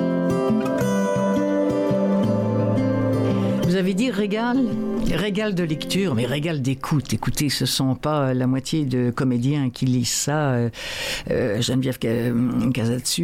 Vous avez dit régal? Régal de lecture, mais régal d'écoute. Écoutez, ce ne sont pas la moitié de comédiens qui lisent ça. Geneviève Casatsu,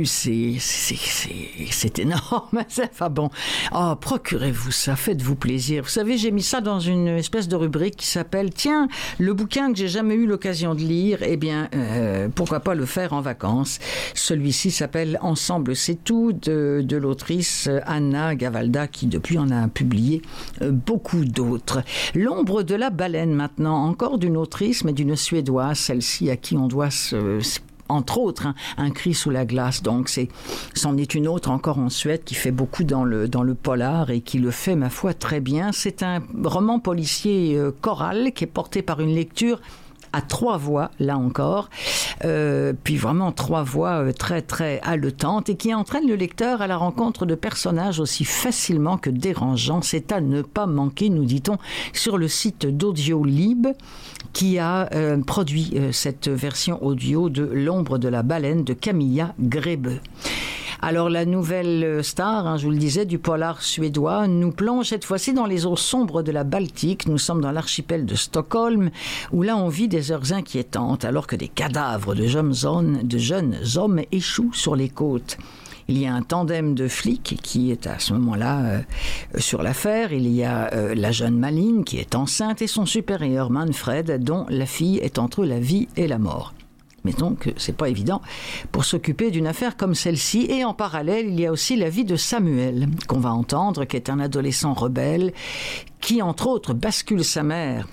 c'est énorme. Enfin bon, oh, procurez-vous ça, faites-vous plaisir. Vous savez, j'ai mis ça dans une espèce de rubrique qui s'appelle « Tiens, le bouquin que j'ai jamais eu l'occasion de lire, eh bien, pourquoi pas le faire en vacances ?» Celui-ci s'appelle « Ensemble, c'est tout » de l'autrice Anna Gavalda, qui depuis en a publié beaucoup d'autres. L'ombre de la baleine maintenant, encore d'une autrice, mais d'une Suédoise, celle-ci à qui on doit entre autres, un cri sous la glace. Donc, c'en est une autre encore en Suède qui fait beaucoup dans le polar et qui le fait, ma foi, très bien. C'est un roman policier choral qui est porté par une lecture à 3 voix, là encore, puis vraiment 3 voix très très haletantes et qui entraînent le lecteur à la rencontre de personnages aussi facilement que dérangeants. C'est à ne pas manquer, nous dit-on, sur le site d'Audiolib qui a produit cette version audio de L'ombre de la baleine de Camilla Grebe. Alors la nouvelle star, je vous le disais, du polar suédois, nous plonge cette fois-ci dans les eaux sombres de la Baltique. Nous sommes dans l'archipel de Stockholm, où là on vit des heures inquiétantes, alors que des cadavres de jeunes hommes échouent sur les côtes. Il y a un tandem de flics qui est à ce moment-là sur l'affaire. Il y a la jeune Malin qui est enceinte et son supérieur Manfred, dont la fille est entre la vie et la mort. Mettons que c'est pas évident pour s'occuper d'une affaire comme celle-ci. Et en parallèle, il y a aussi la vie de Samuel, qu'on va entendre, qui est un adolescent rebelle, qui, entre autres, bascule sa mère.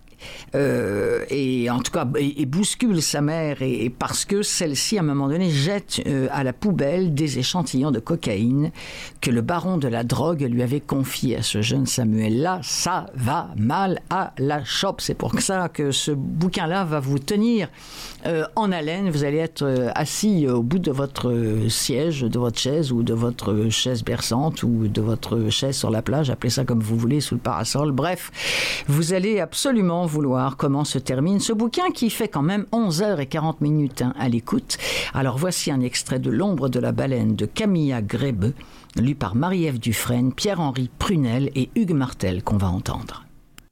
Et en tout cas, et bouscule sa mère et parce que celle-ci, à un moment donné, jette à la poubelle des échantillons de cocaïne que le baron de la drogue lui avait confié à ce jeune Samuel-là. Ça va mal à la chope. C'est pour ça que ce bouquin-là va vous tenir en haleine. Vous allez être assis au bout de votre siège, de votre chaise ou de votre chaise berçante ou de votre chaise sur la plage, appelez ça comme vous voulez, sous le parasol. Bref, vous allez absolument vouloir comment se termine ce bouquin qui fait quand même 11h40 à l'écoute. Alors voici un extrait de L'ombre de la baleine de Camilla Grebe, lu par Marie-Ève Dufresne, Pierre-Henri Prunel et Hugues Martel qu'on va entendre.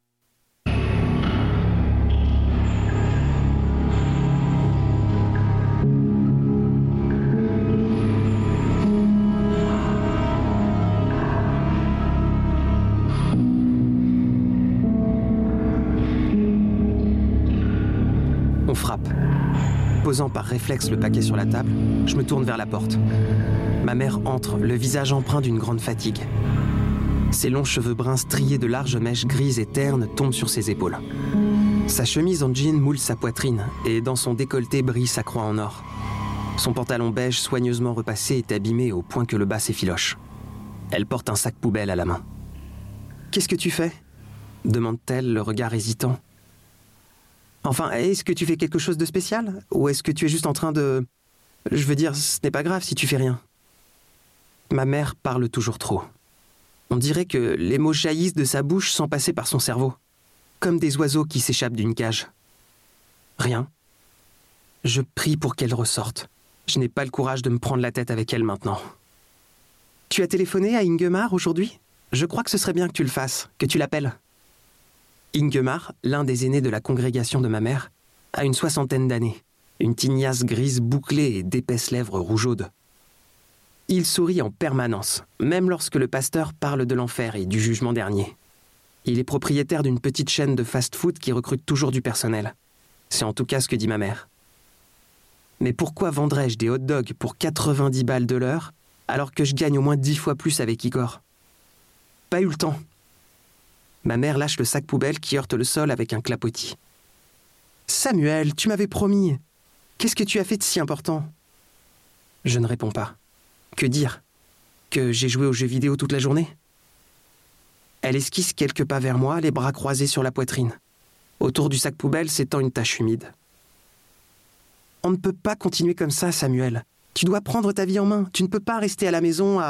On frappe. Posant par réflexe le paquet sur la table, je me tourne vers la porte. Ma mère entre, le visage empreint d'une grande fatigue. Ses longs cheveux bruns striés de larges mèches grises et ternes tombent sur ses épaules. Sa chemise en jean moule sa poitrine et dans son décolleté brille sa croix en or. Son pantalon beige soigneusement repassé est abîmé au point que le bas s'effiloche. Elle porte un sac poubelle à la main. « Qu'est-ce que tu fais ?» demande-t-elle, le regard hésitant. Enfin, est-ce que tu fais quelque chose de spécial? Ou est-ce que tu es juste en train de... Je veux dire, ce n'est pas grave si tu fais rien. Ma mère parle toujours trop. On dirait que les mots jaillissent de sa bouche sans passer par son cerveau. Comme des oiseaux qui s'échappent d'une cage. Rien. Je prie pour qu'elle ressorte. Je n'ai pas le courage de me prendre la tête avec elle maintenant. Tu as téléphoné à Ingemar aujourd'hui ? Je crois que ce serait bien que tu le fasses, que tu l'appelles. Ingemar, l'un des aînés de la congrégation de ma mère, a une 60aine d'années, une tignasse grise bouclée et d'épaisses lèvres rougeaudes. Il sourit en permanence, même lorsque le pasteur parle de l'enfer et du jugement dernier. Il est propriétaire d'une petite chaîne de fast-food qui recrute toujours du personnel. C'est en tout cas ce que dit ma mère. Mais pourquoi vendrais-je des hot-dogs pour 90 balles de l'heure alors que je gagne au moins 10 fois plus avec Igor ? Pas eu le temps. Ma mère lâche le sac poubelle qui heurte le sol avec un clapotis. « Samuel, tu m'avais promis. Qu'est-ce que tu as fait de si important ?» Je ne réponds pas. Que dire ? Que j'ai joué aux jeux vidéo toute la journée ? Elle esquisse quelques pas vers moi, les bras croisés sur la poitrine. Autour du sac poubelle s'étend une tache humide. « On ne peut pas continuer comme ça, Samuel. Tu dois prendre ta vie en main. Tu ne peux pas rester à la maison à... »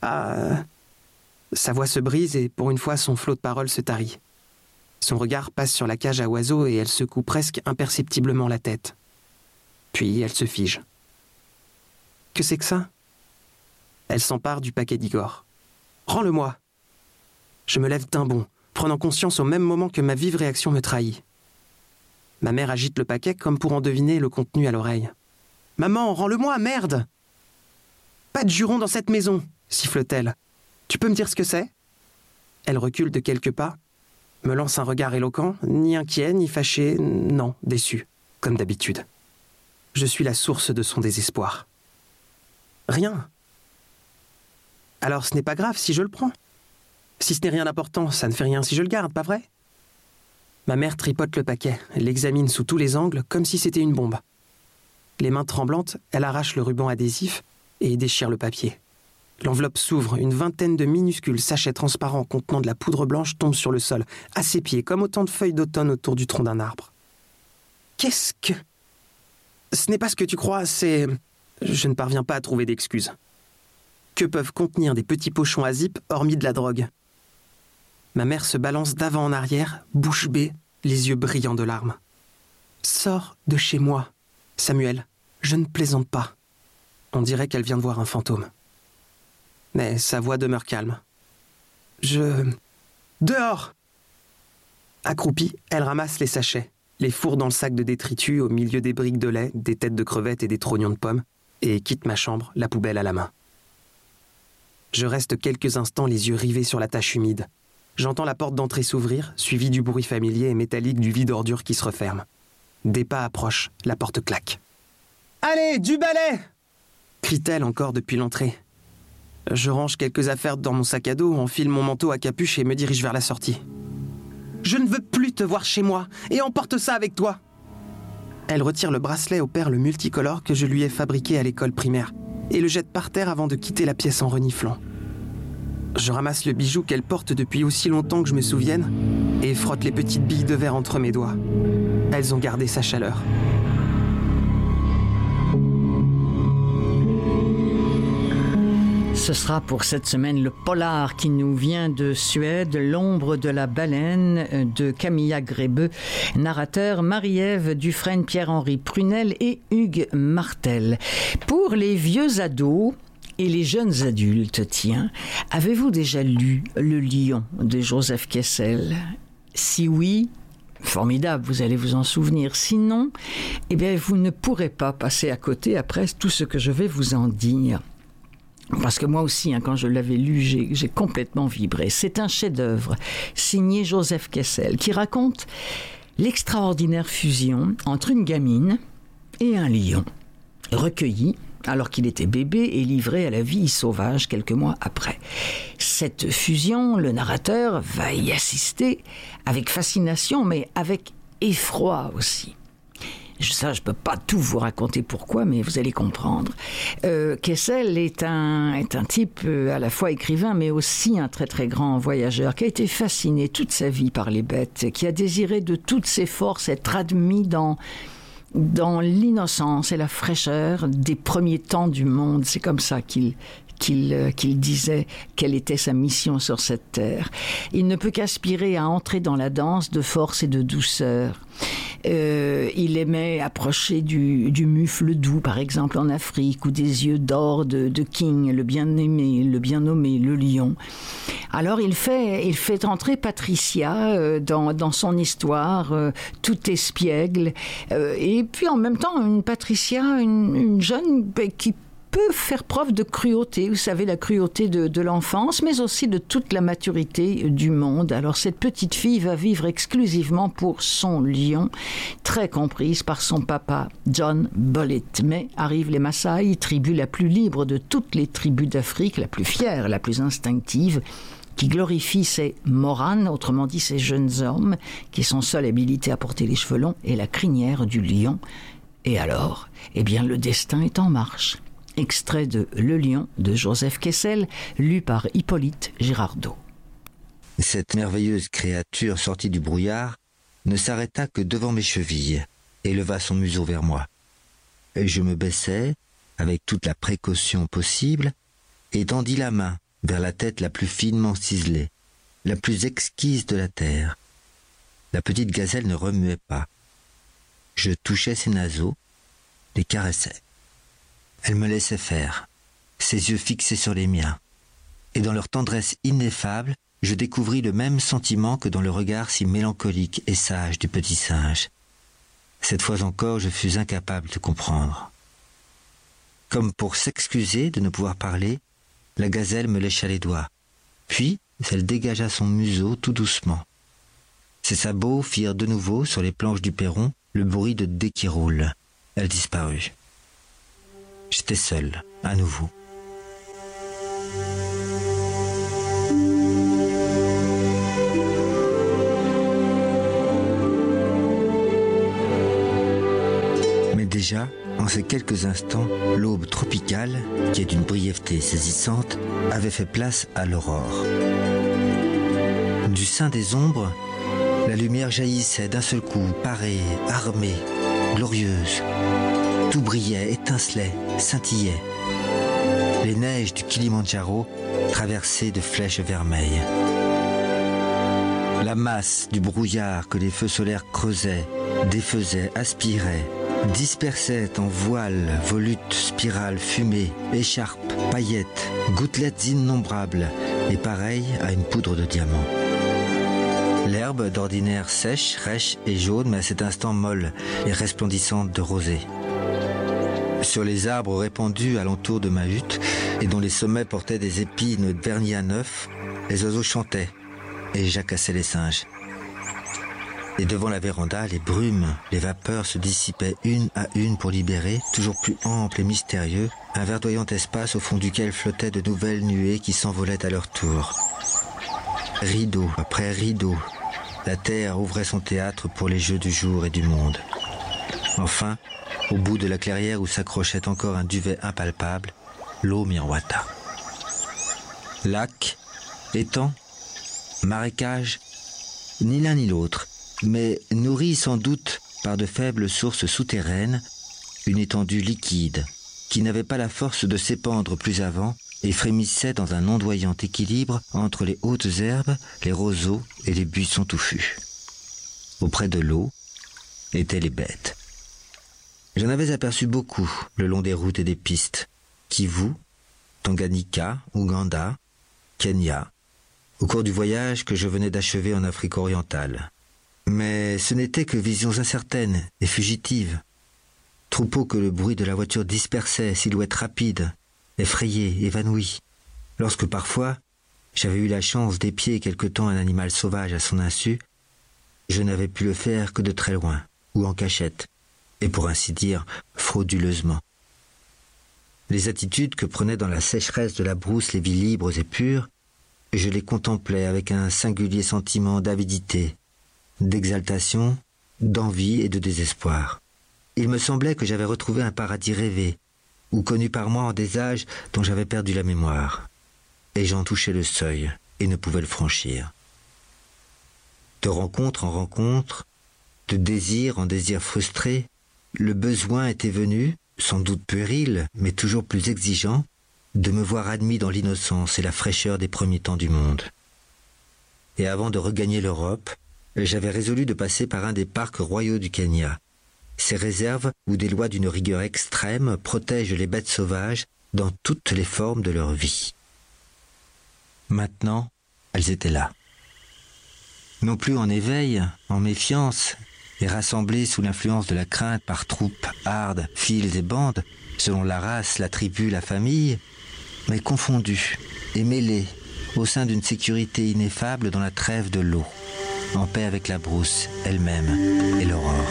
Sa voix se brise et pour une fois son flot de paroles se tarit. Son regard passe sur la cage à oiseaux et elle secoue presque imperceptiblement la tête. Puis elle se fige. Que c'est que ça ? Elle s'empare du paquet d'Igor. Rends-le-moi. Je me lève d'un bond, prenant conscience au même moment que ma vive réaction me trahit. Ma mère agite le paquet comme pour en deviner le contenu à l'oreille. « Maman, rends-le-moi, merde !»« Pas de jurons dans cette maison !» siffle-t-elle. « Tu peux me dire ce que c'est ?» Elle recule de quelques pas, me lance un regard éloquent, ni inquiet, ni fâché, non, déçu, comme d'habitude. Je suis la source de son désespoir. Rien. Alors ce n'est pas grave si je le prends. Si ce n'est rien d'important, ça ne fait rien si je le garde, pas vrai ? Ma mère tripote le paquet, l'examine sous tous les angles, comme si c'était une bombe. Les mains tremblantes, elle arrache le ruban adhésif et déchire le papier. L'enveloppe s'ouvre, une vingtaine de minuscules sachets transparents contenant de la poudre blanche tombent sur le sol, à ses pieds, comme autant de feuilles d'automne autour du tronc d'un arbre. Qu'est-ce que... Ce n'est pas ce que tu crois, c'est... Je ne parviens pas à trouver d'excuses. Que peuvent contenir des petits pochons à zip, hormis de la drogue ? Ma mère se balance d'avant en arrière, bouche bée, les yeux brillants de larmes. « Sors de chez moi, Samuel, je ne plaisante pas. » On dirait qu'elle vient de voir un fantôme. Mais sa voix demeure calme. Dehors ! Accroupie, elle ramasse les sachets, les fourre dans le sac de détritus au milieu des briques de lait, des têtes de crevettes et des trognons de pommes, et quitte ma chambre, la poubelle à la main. Je reste quelques instants les yeux rivés sur la tache humide. J'entends la porte d'entrée s'ouvrir, suivie du bruit familier et métallique du vide ordure qui se referme. Des pas approchent, la porte claque. « Allez, du balai !» crie-t-elle encore depuis l'entrée. Je range quelques affaires dans mon sac à dos, enfile mon manteau à capuche et me dirige vers la sortie. « Je ne veux plus te voir chez moi, et emporte ça avec toi !» Elle retire le bracelet aux perles multicolores que je lui ai fabriqué à l'école primaire et le jette par terre avant de quitter la pièce en reniflant. Je ramasse le bijou qu'elle porte depuis aussi longtemps que je me souvienne et frotte les petites billes de verre entre mes doigts. Elles ont gardé sa chaleur. Ce sera pour cette semaine le polar qui nous vient de Suède, L'ombre de la baleine de Camilla Grébeux, narrateur Marie-Ève Dufresne, Pierre-Henri Prunel et Hugues Martel. Pour les vieux ados et les jeunes adultes, tiens, avez-vous déjà lu Le Lion de Joseph Kessel ? Si oui, formidable, vous allez vous en souvenir. Sinon, eh bien, vous ne pourrez pas passer à côté après tout ce que je vais vous en dire. Parce que moi aussi, quand je l'avais lu, j'ai complètement vibré. C'est un chef-d'œuvre signé Joseph Kessel qui raconte l'extraordinaire fusion entre une gamine et un lion, recueilli alors qu'il était bébé et livré à la vie sauvage quelques mois après. Cette fusion, le narrateur va y assister avec fascination, mais avec effroi aussi. Ça, je ne peux pas tout vous raconter pourquoi, mais vous allez comprendre. Kessel est un type à la fois écrivain, mais aussi un très très grand voyageur, qui a été fasciné toute sa vie par les bêtes, qui a désiré de toutes ses forces être admis dans l'innocence et la fraîcheur des premiers temps du monde. C'est comme ça qu'il disait quelle était sa mission sur cette terre. Il ne peut qu'aspirer à entrer dans la danse de force et de douceur. Il aimait approcher du mufle doux, par exemple en Afrique, ou des yeux d'or de King, le bien-aimé, le bien nommé, le lion. Alors il fait entrer Patricia dans son histoire, tout espiègle, et puis en même temps une Patricia, une jeune qui peut faire preuve de cruauté, vous savez, la cruauté de l'enfance, mais aussi de toute la maturité du monde. Alors cette petite fille va vivre exclusivement pour son lion, très comprise par son papa, John Bullitt. Mais arrivent les Maasai, tribu la plus libre de toutes les tribus d'Afrique, la plus fière, la plus instinctive, qui glorifie ses moranes, autrement dit ces jeunes hommes, qui sont seuls habilités à porter les cheveux longs et la crinière du lion. Et alors, eh bien, le destin est en marche. Extrait de Le Lion de Joseph Kessel, lu par Hippolyte Girardot. Cette merveilleuse créature sortie du brouillard ne s'arrêta que devant mes chevilles et leva son museau vers moi. Et je me baissai, avec toute la précaution possible, et tendis la main vers la tête la plus finement ciselée, la plus exquise de la terre. La petite gazelle ne remuait pas. Je touchais ses naseaux, les caressais. Elle me laissait faire, ses yeux fixés sur les miens. Et dans leur tendresse ineffable, je découvris le même sentiment que dans le regard si mélancolique et sage du petit singe. Cette fois encore, je fus incapable de comprendre. Comme pour s'excuser de ne pouvoir parler, la gazelle me lécha les doigts. Puis, elle dégagea son museau tout doucement. Ses sabots firent de nouveau, sur les planches du perron, le bruit de dés qui roulent. Elle disparut. J'étais seul, à nouveau. Mais déjà, en ces quelques instants, l'aube tropicale, qui est d'une brièveté saisissante, avait fait place à l'aurore. Du sein des ombres, la lumière jaillissait d'un seul coup, parée, armée, glorieuse. Tout brillait, étincelait, scintillait. Les neiges du Kilimandjaro traversées de flèches vermeilles. La masse du brouillard que les feux solaires creusaient, défaisaient, aspiraient, dispersaient en voiles, volutes, spirales, fumées, écharpes, paillettes, gouttelettes innombrables et pareilles à une poudre de diamants. L'herbe, d'ordinaire sèche, rêche et jaune, mais à cet instant molle et resplendissante de rosée. Sur les arbres répandus alentour de ma hutte et dont les sommets portaient des épines vernies à neuf, les oiseaux chantaient et jacassaient les singes. Et devant la véranda, les brumes, les vapeurs se dissipaient une à une pour libérer, toujours plus ample et mystérieux, un verdoyant espace au fond duquel flottaient de nouvelles nuées qui s'envolaient à leur tour. Rideau après rideau, la terre ouvrait son théâtre pour les jeux du jour et du monde. Enfin, au bout de la clairière où s'accrochait encore un duvet impalpable, l'eau miroita. Lac, étang, marécage, ni l'un ni l'autre, mais nourri sans doute par de faibles sources souterraines, une étendue liquide qui n'avait pas la force de s'épandre plus avant et frémissait dans un ondoyant équilibre entre les hautes herbes, les roseaux et les buissons touffus. Auprès de l'eau étaient les bêtes. J'en avais aperçu beaucoup le long des routes et des pistes. Kivu, Tanganyika, Ouganda, Kenya, au cours du voyage que je venais d'achever en Afrique orientale. Mais ce n'étaient que visions incertaines et fugitives. Troupeaux que le bruit de la voiture dispersait, silhouettes rapides, effrayées, évanouies. Lorsque parfois, j'avais eu la chance d'épier quelque temps un animal sauvage à son insu, je n'avais pu le faire que de très loin, ou en cachette, et pour ainsi dire, frauduleusement. Les attitudes que prenaient dans la sécheresse de la brousse les vies libres et pures, je les contemplais avec un singulier sentiment d'avidité, d'exaltation, d'envie et de désespoir. Il me semblait que j'avais retrouvé un paradis rêvé, ou connu par moi en des âges dont j'avais perdu la mémoire. Et j'en touchais le seuil, et ne pouvais le franchir. De rencontre en rencontre, de désir en désir frustré, le besoin était venu, sans doute puéril, mais toujours plus exigeant, de me voir admis dans l'innocence et la fraîcheur des premiers temps du monde. Et avant de regagner l'Europe, j'avais résolu de passer par un des parcs royaux du Kenya. Ces réserves où des lois d'une rigueur extrême protègent les bêtes sauvages dans toutes les formes de leur vie. Maintenant, elles étaient là. Non plus en éveil, en méfiance, et rassemblées sous l'influence de la crainte par troupes, hardes, files et bandes, selon la race, la tribu, la famille, mais confondues et mêlées au sein d'une sécurité ineffable dans la trêve de l'eau, en paix avec la brousse elle-même et l'aurore.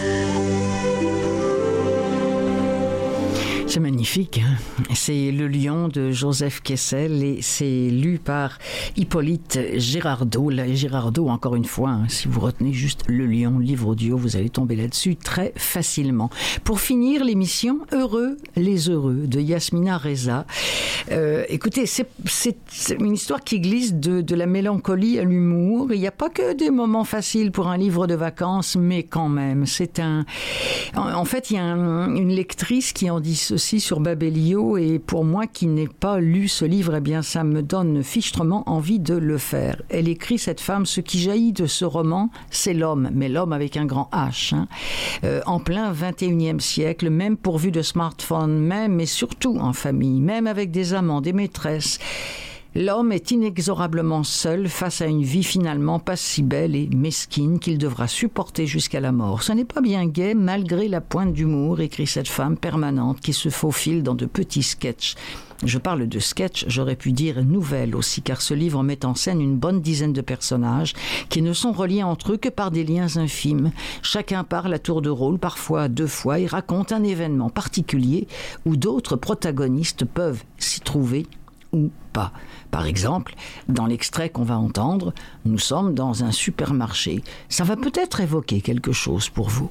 C'est magnifique, hein? C'est Le Lion de Joseph Kessel et c'est lu par Hippolyte Girardot. Girardot, encore une fois, hein, si vous retenez juste Le Lion, livre audio, vous allez tomber là-dessus très facilement. Pour finir l'émission, Heureux les heureux de Yasmina Reza. Écoutez, c'est une histoire qui glisse de la mélancolie à l'humour. Il n'y a pas que des moments faciles pour un livre de vacances, mais quand même, en fait, il y a une lectrice qui en dit ceci sur Babelio, et pour moi qui n'ai pas lu ce livre, eh bien ça me donne fichtrement envie de le faire. Elle écrit, cette femme: ce qui jaillit de ce roman, c'est l'homme, mais l'homme avec un grand H, hein. En plein 21e siècle, même pourvu de smartphones, même et surtout en famille, même avec des amants, des maîtresses. L'homme est inexorablement seul face à une vie finalement pas si belle et mesquine qu'il devra supporter jusqu'à la mort. Ce n'est pas bien gai, malgré la pointe d'humour, écrit cette femme permanente qui se faufile dans de petits sketchs. Je parle de sketch, j'aurais pu dire nouvelle aussi, car ce livre met en scène une bonne dizaine de personnages qui ne sont reliés entre eux que par des liens infimes. Chacun parle à tour de rôle, parfois 2 fois, et raconte un événement particulier où d'autres protagonistes peuvent s'y trouver ou pas. Par exemple, dans l'extrait qu'on va entendre, nous sommes dans un supermarché. Ça va peut-être évoquer quelque chose pour vous.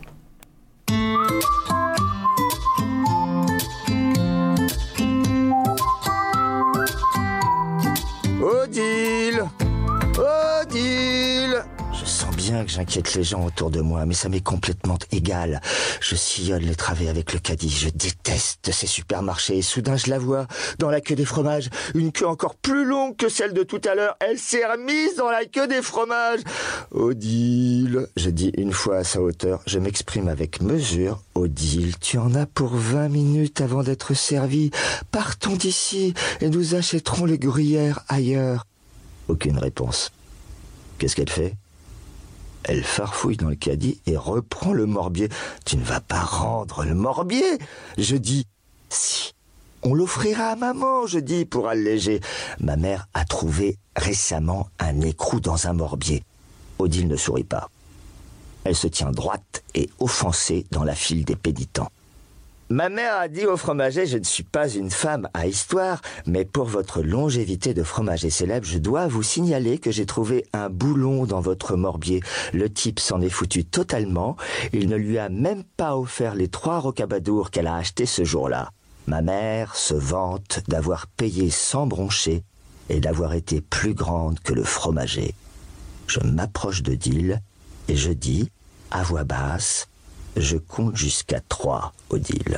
Odile! Odile! Je sens bien que j'inquiète les gens autour de moi, mais ça m'est complètement égal. Je sillonne les travées avec le caddie. Je déteste ces supermarchés. Et soudain, je la vois dans la queue des fromages. Une queue encore plus longue que celle de tout à l'heure. Elle s'est remise dans la queue des fromages. Odile, je dis une fois à sa hauteur. Je m'exprime avec mesure. Odile, tu en as pour 20 minutes avant d'être servie. Partons d'ici et nous achèterons les gruyères ailleurs. Aucune réponse. Qu'est-ce qu'elle fait ? Elle farfouille dans le caddie et reprend le morbier. Tu ne vas pas rendre le morbier, je dis. Si, on l'offrira à maman, je dis, pour alléger. Ma mère a trouvé récemment un écrou dans un morbier. Odile ne sourit pas. Elle se tient droite et offensée dans la file des pénitents. Ma mère a dit au fromager: je ne suis pas une femme à histoire, mais pour votre longévité de fromager célèbre, je dois vous signaler que j'ai trouvé un boulon dans votre morbier. Le type s'en est foutu totalement. Il ne lui a même pas offert les 3 rocabadours qu'elle a achetés ce jour-là. Ma mère se vante d'avoir payé sans broncher et d'avoir été plus grande que le fromager. Je m'approche d'Odile et je dis, à voix basse: je compte jusqu'à 3, Odile.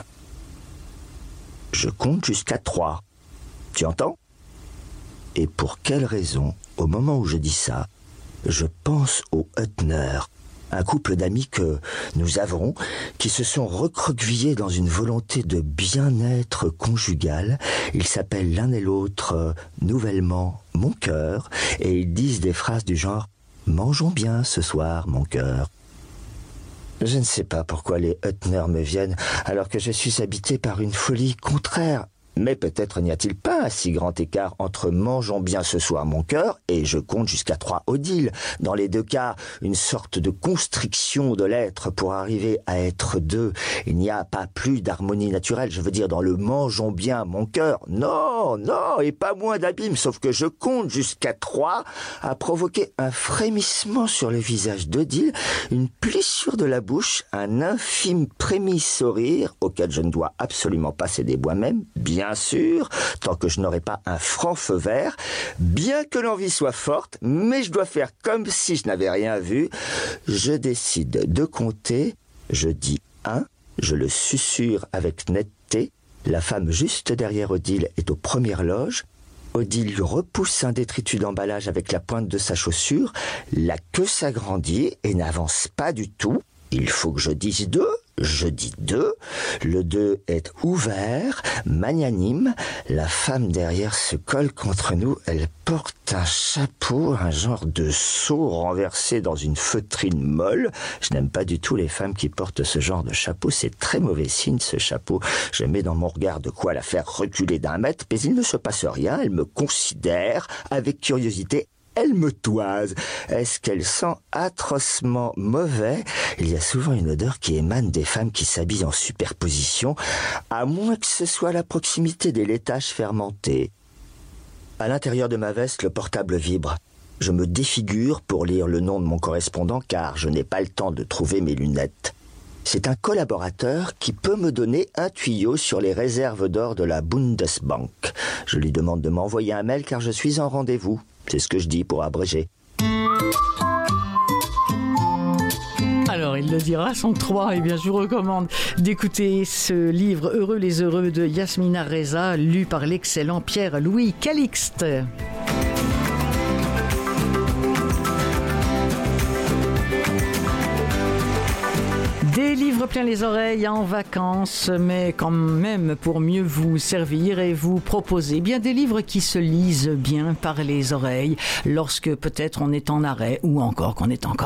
Je compte jusqu'à 3. Tu entends ? Et pour quelle raison, au moment où je dis ça, je pense aux Huttner, un couple d'amis que nous avons, qui se sont recroquevillés dans une volonté de bien-être conjugal. Ils s'appellent l'un et l'autre nouvellement mon cœur, et ils disent des phrases du genre « Mangeons bien ce soir, mon cœur ». Je ne sais pas pourquoi les Huttner me viennent alors que je suis habité par une folie contraire. Mais peut-être n'y a-t-il pas un si grand écart entre « mangeons bien ce soir mon cœur » et « je compte jusqu'à 3 Odile ». Dans les 2 cas, une sorte de constriction de l'être pour arriver à être 2. Il n'y a pas plus d'harmonie naturelle, je veux dire dans le « mangeons bien mon cœur ». Non, non, et pas moins d'abîme, sauf que « je compte jusqu'à 3 » a provoqué un frémissement sur le visage d'Odile, une plissure de la bouche, un infime prémisse-sourire auquel je ne dois absolument pas céder moi-même, bien sûr, tant que je n'aurai pas un franc feu vert, bien que l'envie soit forte, mais je dois faire comme si je n'avais rien vu. Je décide de compter, je dis 1, je le susurre avec netteté, la femme juste derrière Odile est aux premières loges. Odile repousse un détritus d'emballage avec la pointe de sa chaussure, la queue s'agrandit et n'avance pas du tout. Il faut que je dise 2, je dis 2. Le 2 est ouvert, magnanime. La femme derrière se colle contre nous. Elle porte un chapeau, un genre de seau renversé dans une feutrine molle. Je n'aime pas du tout les femmes qui portent ce genre de chapeau. C'est très mauvais signe, ce chapeau. Je mets dans mon regard de quoi la faire reculer d'1 mètre, mais il ne se passe rien. Elle me considère avec curiosité. Elle me toise. Est-ce qu'elle sent atrocement mauvais? Il y a souvent une odeur qui émane des femmes qui s'habillent en superposition, à moins que ce soit la proximité des laitages fermentés. À l'intérieur de ma veste, le portable vibre. Je me défigure pour lire le nom de mon correspondant car je n'ai pas le temps de trouver mes lunettes. C'est un collaborateur qui peut me donner un tuyau sur les réserves d'or de la Bundesbank. Je lui demande de m'envoyer un mail car je suis en rendez-vous. C'est ce que je dis pour abréger. Alors, il le dira, son 3. Eh bien, je vous recommande d'écouter ce livre « Heureux les heureux » de Yasmina Reza, lu par l'excellent Pierre-Louis Calixte. Des livres plein les oreilles en vacances, mais quand même pour mieux vous servir et vous proposer bien des livres qui se lisent bien par les oreilles lorsque peut-être on est en arrêt ou encore qu'on est encore